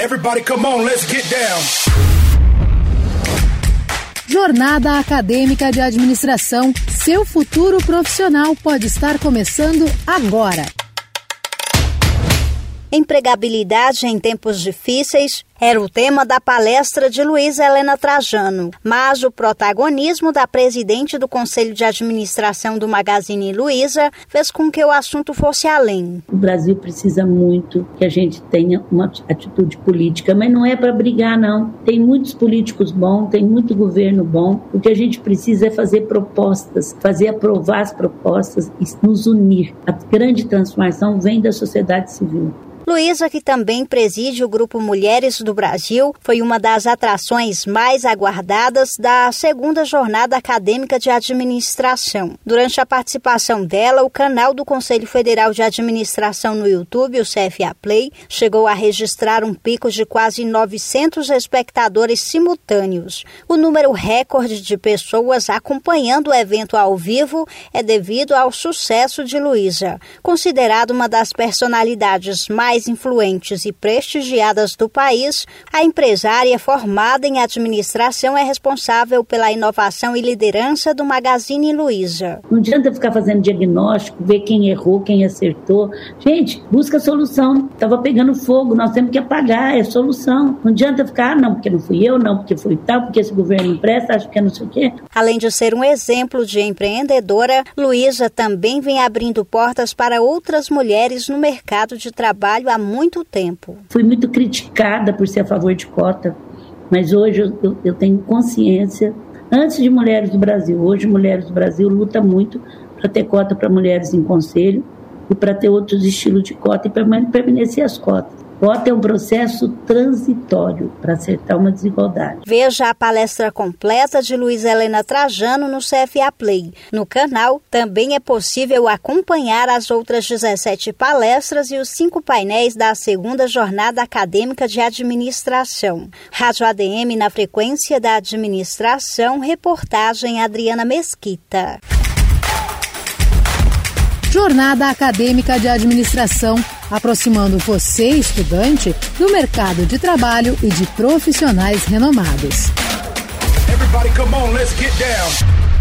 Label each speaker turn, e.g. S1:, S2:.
S1: Everybody come on, let's get down.
S2: Jornada Acadêmica de Administração. Seu futuro profissional pode estar começando agora.
S3: Empregabilidade em tempos difíceis era o tema da palestra de Luísa Helena Trajano, mas o protagonismo da presidente do Conselho de Administração do Magazine Luiza fez com que o assunto fosse além.
S4: O Brasil precisa muito que a gente tenha uma atitude política, mas não é para brigar, não. Tem muitos políticos bons, tem muito governo bom. O que a gente precisa é fazer propostas, fazer aprovar as propostas e nos unir. A grande transformação vem da sociedade civil.
S3: Luísa, que também preside o Grupo Mulheres do Brasil, foi uma das atrações mais aguardadas da segunda Jornada Acadêmica de Administração. Durante a participação dela, o canal do Conselho Federal de Administração no YouTube, o CFA Play, chegou a registrar um pico de quase 900 espectadores simultâneos. O número recorde de pessoas acompanhando o evento ao vivo é devido ao sucesso de Luísa. Considerada uma das personalidades mais influentes e prestigiadas do país, a empresária formada em administração é responsável pela inovação e liderança do Magazine Luiza.
S4: Não adianta ficar fazendo diagnóstico, ver quem errou, quem acertou. Gente, busca solução. Estava pegando fogo, nós temos que apagar, é solução. Não adianta ficar, não, porque não fui eu, não, porque foi tal, porque esse governo empresta, acho que é não sei o quê.
S3: Além de ser um exemplo de empreendedora, Luísa também vem abrindo portas para outras mulheres no mercado de trabalho há muito tempo.
S4: Fui muito criticada por ser a favor de cota, mas hoje eu tenho consciência, antes de Mulheres do Brasil, hoje Mulheres do Brasil luta muito para ter cota para mulheres em conselho e para ter outros estilos de cota e permanecer as cotas. Cota é um processo transitório para acertar uma desigualdade.
S3: Veja a palestra completa de Luísa Helena Trajano no CFA Play. No canal também é possível acompanhar as outras 17 palestras e os 5 painéis da segunda Jornada Acadêmica de Administração. Rádio ADM na frequência da administração, reportagem Adriana Mesquita.
S2: Jornada Acadêmica de Administração, aproximando você, estudante, do mercado de trabalho e de profissionais renomados.
S1: Everybody come on, let's get down.